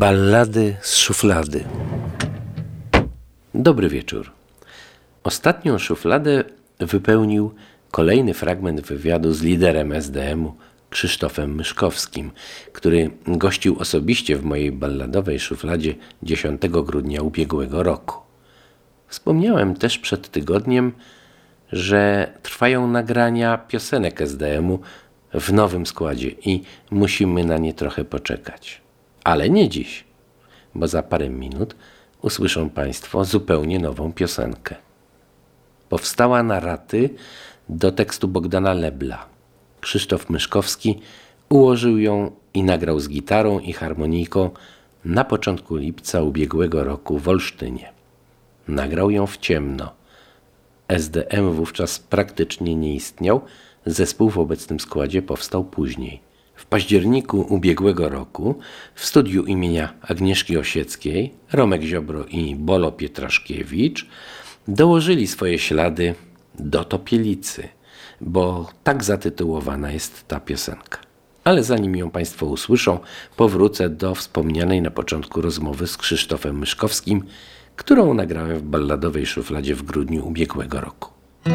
Ballady z szuflady. Dobry wieczór. Ostatnią szufladę wypełnił kolejny fragment wywiadu z liderem SDM-u Krzysztofem Myszkowskim, który gościł osobiście w mojej balladowej szufladzie 10 grudnia ubiegłego roku. Wspomniałem też przed tygodniem, że trwają nagrania piosenek SDM-u w nowym składzie i musimy na nie trochę poczekać. Ale nie dziś, bo za parę minut usłyszą Państwo zupełnie nową piosenkę. Powstała na raty do tekstu Bogdana Lebla. Krzysztof Myszkowski ułożył ją i nagrał z gitarą i harmonijką na początku lipca ubiegłego roku w Olsztynie. Nagrał ją w ciemno. SDM wówczas praktycznie nie istniał, zespół w obecnym składzie powstał później. W październiku ubiegłego roku w studiu imienia Agnieszki Osieckiej Romek Ziobro i Bolo Pietraszkiewicz dołożyli swoje ślady do Topielicy, bo tak zatytułowana jest ta piosenka. Ale zanim ją Państwo usłyszą, powrócę do wspomnianej na początku rozmowy z Krzysztofem Myszkowskim, którą nagrałem w balladowej szufladzie w grudniu ubiegłego roku.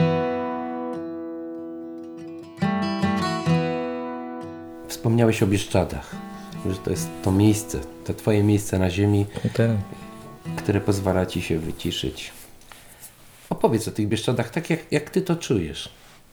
Wspomniałeś o Bieszczadach, że to jest to miejsce, to Twoje miejsce na ziemi, które pozwala Ci się wyciszyć. Opowiedz o tych Bieszczadach tak, jak Ty to czujesz.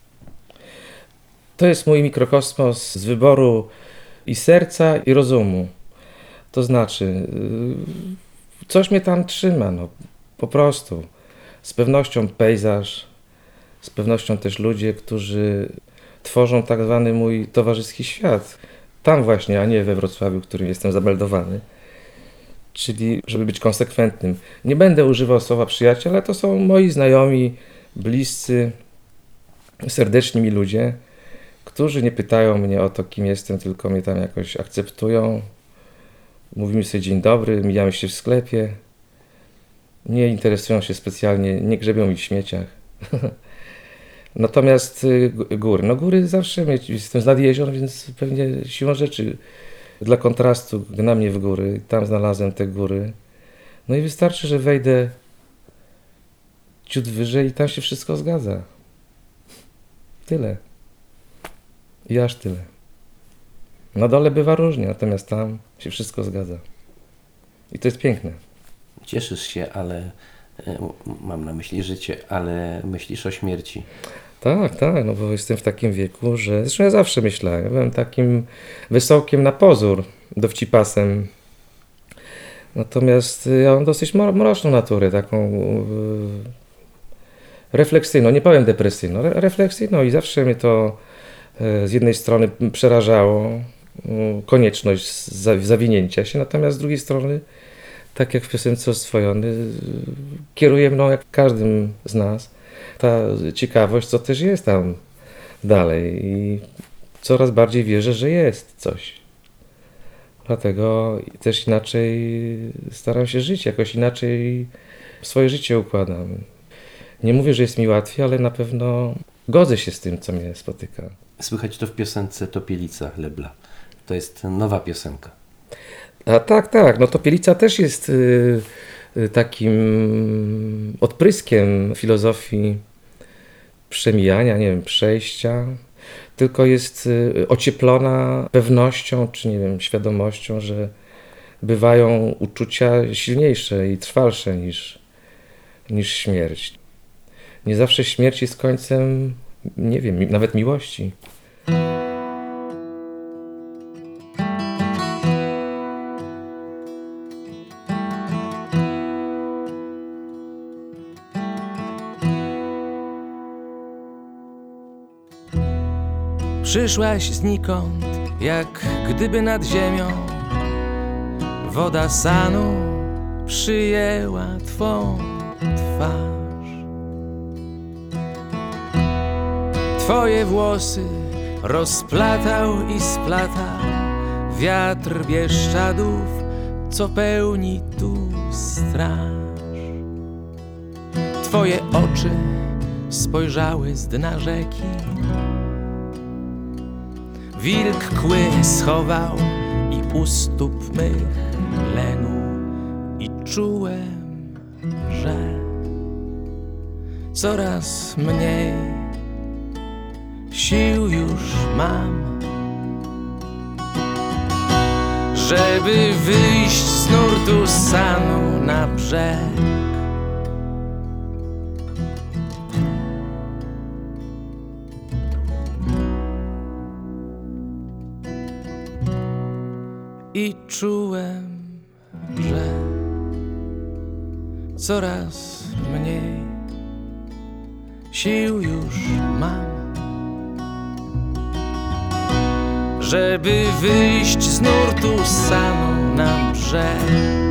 To jest mój mikrokosmos z wyboru i serca, i rozumu. To znaczy, coś mnie tam trzyma, po prostu. Z pewnością pejzaż, z pewnością też ludzie, którzy tworzą tak zwany mój towarzyski świat. Tam właśnie, a nie we Wrocławiu, w którym jestem zameldowany. Czyli, żeby być konsekwentnym. Nie będę używał słowa przyjaciel, ale to są moi znajomi, bliscy, serdeczni mi ludzie, którzy nie pytają mnie o to, kim jestem, tylko mnie tam jakoś akceptują. Mówimy sobie dzień dobry, mijamy się w sklepie. Nie interesują się specjalnie, nie grzebią mi w śmieciach. Natomiast góry, góry zawsze jestem z nad jezior, więc pewnie siłą rzeczy dla kontrastu gna mnie w góry. Tam znalazłem te góry. No i wystarczy, że wejdę ciut wyżej i tam się wszystko zgadza. Tyle. I aż tyle. Na dole bywa różnie, natomiast tam się wszystko zgadza. I to jest piękne. Cieszysz się, ale mam na myśli życie, ale myślisz o śmierci. Tak, bo jestem w takim wieku, że zresztą ja zawsze myślałem, ja byłem takim wysokim na pozór, dowcipasem. Natomiast ja mam dosyć mroczną naturę, taką refleksyjną, nie powiem depresyjną, refleksyjną i zawsze mnie to z jednej strony przerażało, konieczność zawinięcia się, natomiast z drugiej strony, tak jak w piosence Oswojony, kieruje mną, jak każdym z nas, ta ciekawość, co też jest tam dalej i coraz bardziej wierzę, że jest coś. Dlatego też inaczej staram się żyć, jakoś inaczej swoje życie układam. Nie mówię, że jest mi łatwiej, ale na pewno godzę się z tym, co mnie spotyka. Słychać to w piosence Topielica Lebla. To jest nowa piosenka. A tak. Topielica też jest takim odpryskiem filozofii przemijania, przejścia, tylko jest ocieplona pewnością, czy świadomością, że bywają uczucia silniejsze i trwalsze niż śmierć. Nie zawsze śmierć jest końcem, nawet miłości. Przyszłaś znikąd, jak gdyby nad ziemią woda Sanu przyjęła twą twarz. Twoje włosy rozplatał i splatał wiatr Bieszczadów, co pełni tu straż. Twoje oczy spojrzały z dna rzeki, wilk kły schował i u stóp mych lenu i czułem, że coraz mniej sił już mam, żeby wyjść z nurtu sanu na brzeg. I czułem, że coraz mniej sił już mam, żeby wyjść z nurtu sanu na brzeg.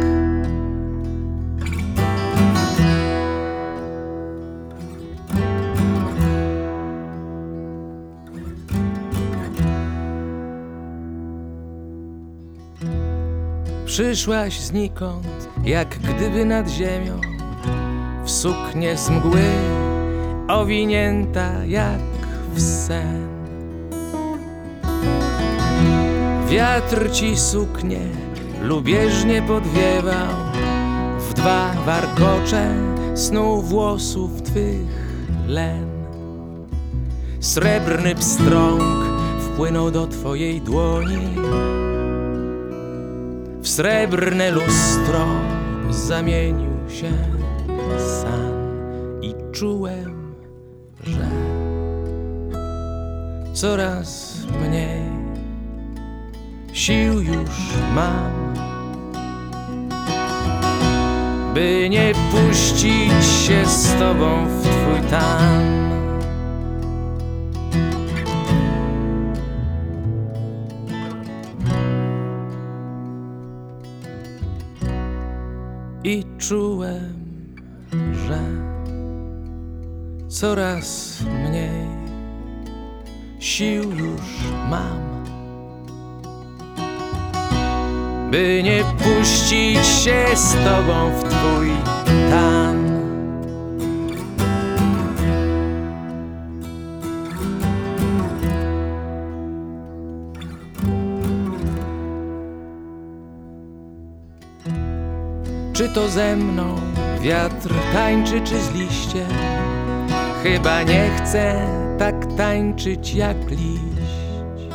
Przyszłaś znikąd, jak gdyby nad ziemią, w suknię z mgły, owinięta jak w sen. Wiatr ci suknię lubieżnie podwiewał, w dwa warkocze snuł włosów twych len. Srebrny pstrąg wpłynął do twojej dłoni, w srebrne lustro zamienił się san. I czułem, że coraz mniej sił już mam, by nie puścić się z tobą w twój tan. I czułem, że coraz mniej sił już mam, by nie puścić się z tobą w twój tan. Czy to ze mną wiatr tańczy, czy z liściem? Chyba nie chcę tak tańczyć jak liść.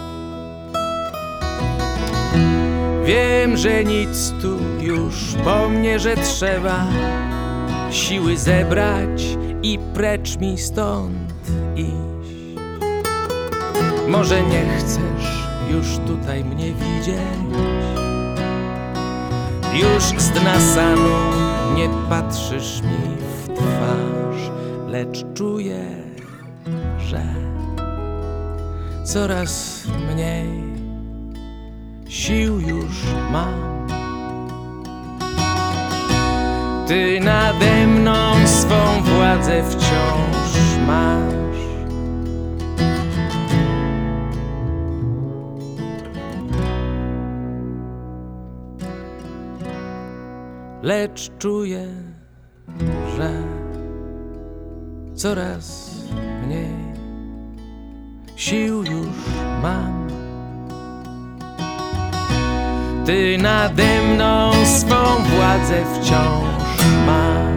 Wiem, że nic tu już po mnie, że trzeba siły zebrać i precz mi stąd iść. Może nie chcesz już tutaj mnie widzieć, już z dna sanu nie patrzysz mi w twarz, lecz czuję, że coraz mniej sił już mam. Ty nade mną swą władzę wciąż masz. Lecz czuję, że coraz mniej sił już mam. Ty nade mną swą władzę wciąż masz.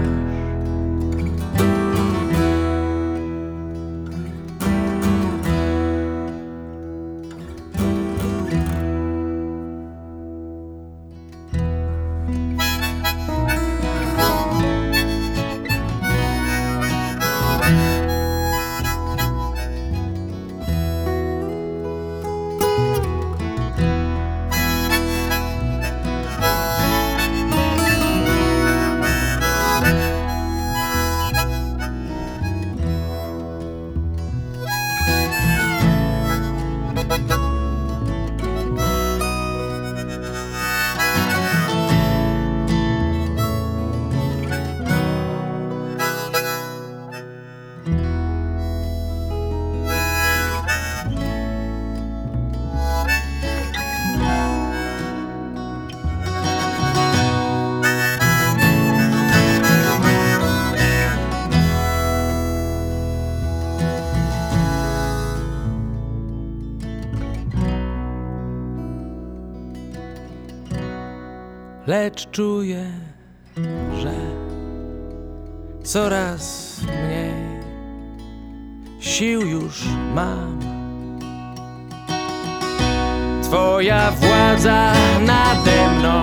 lecz czuję, że coraz mniej sił już mam. Twoja władza nade mną